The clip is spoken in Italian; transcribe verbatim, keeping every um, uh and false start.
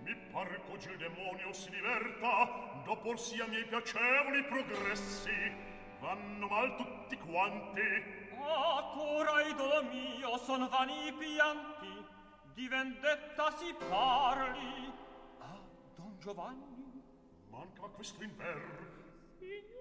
Mi pare che il demonio si diverta dopo sia miei piacevoli progressi. Vanno mal tutti quanti. Ah, cura, idolo mio, son vani i pianti. Di vendetta si parli. Ah, Don Giovanni. Manca questo inver. Signor